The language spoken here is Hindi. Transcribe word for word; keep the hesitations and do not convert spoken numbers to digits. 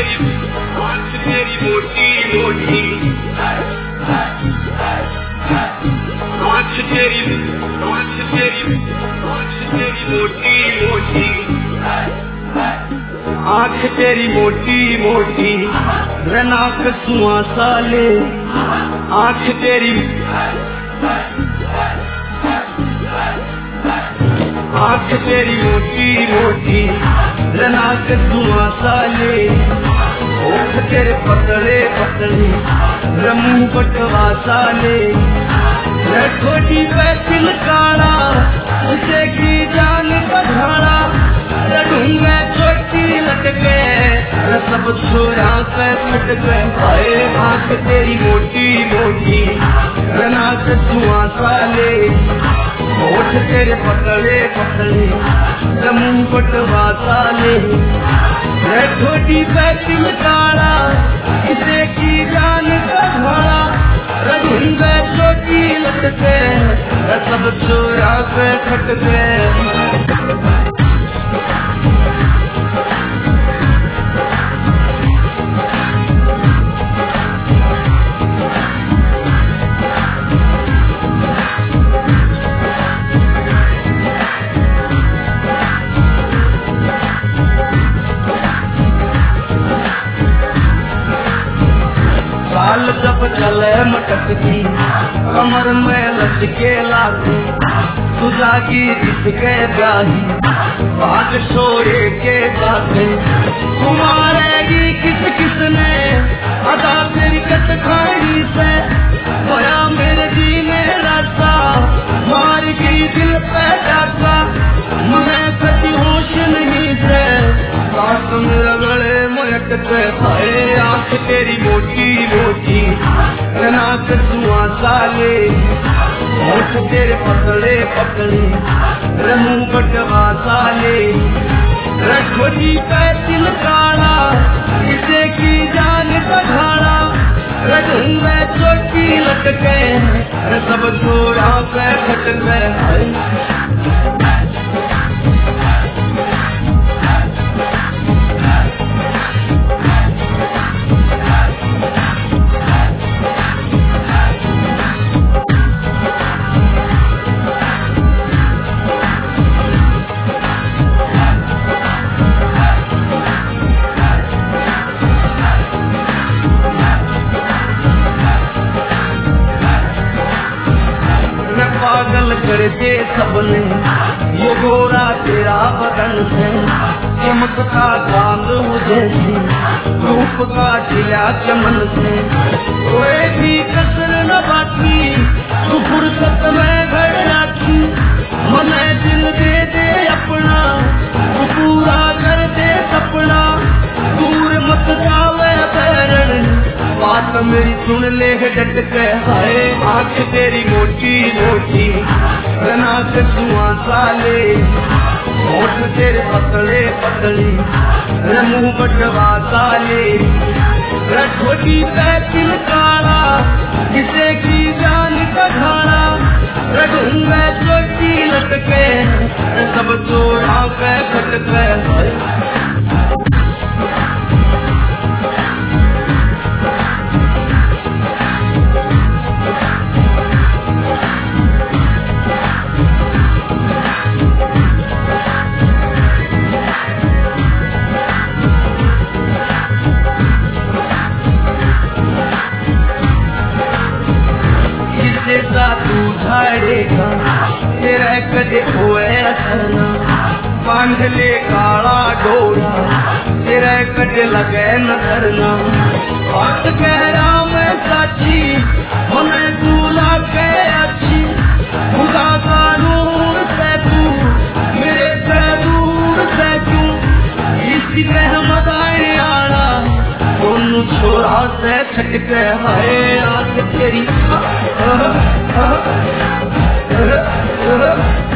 तेरी आँख तेरी मोटी मोटी, आँख तेरी आँख तेरी आँख तेरी मोटी मोटी, आँख तेरी मोटी मोटी रनाक सुआ साले, आँख तेरी आँख तेरी मोटी मोटी रनाक सुआ साले, होठ तेरे पतले पतले रमू बटवा साले, छोटी पैसिल काला उसे की जान बढ़ाना, ढूंढे छोटी लटके सब छोरा पे फटके, आए आँख तेरी मोटी मोटी रनाक सुआ साले, होठ तेरे पतले पतले रमू बटवा साले, छोटी पैसिल काला इसे की जान बढ़ाना, ढूंढे छोटी लटके सब छोरा पे फटके। साल जब चले मटकती कमर में लचके लाती, तू जागी जिसके ब्याही बाग छोड़े के जाते, तुम्हारेगी किस किसने अदा तेरी कट खाई से, खोया मेरे जी में रास्ता मार गई दिल पे जाता, मैं कभी होश नहीं से साथ मेरा गले मटक खाए, आँख तेरी मोटी मोटी रनाक सुआ साले, होठ तेरे पतले पतले रमू बटवा साले, छोटी पैसिल काला इसे की जान बढ़ाना, ढूंढे छोटी लटके सब छोरा पे फटके। कर दे सबने ये गोरा तेरा बदन से, चमकता चांद जैसी रूप का जिला चमन से, कोई भी कसर न बाकी तू फुर्सत में घर राखी, मने दिल दे दे अपना तू पूरा कर दे सपना, दूर मत जावे बैरन बात मेरी सुन ले डट के, हाय आँख तेरी मोटी मोटी रनाक सुआ साले, होठ तेरे पतले पतले रमू बटवा साले, छोटी पैसिल काला किसे की जान बढ़ाना, ढूंढे छोटी लटके सब छोरा पे फटके। तू झाड़ेगा तेरा कदे हुए असरना, बांध ले काला डोरा तेरा कदे लगे न करना, बात कह रहा मैं साची हमें दूल्हा के अच्छी, खुदा का नूर से तू मेरे से दूर से क्यों, इसी रहमत आए आना दोनों छोरा से छटके, हाय आँख तेरी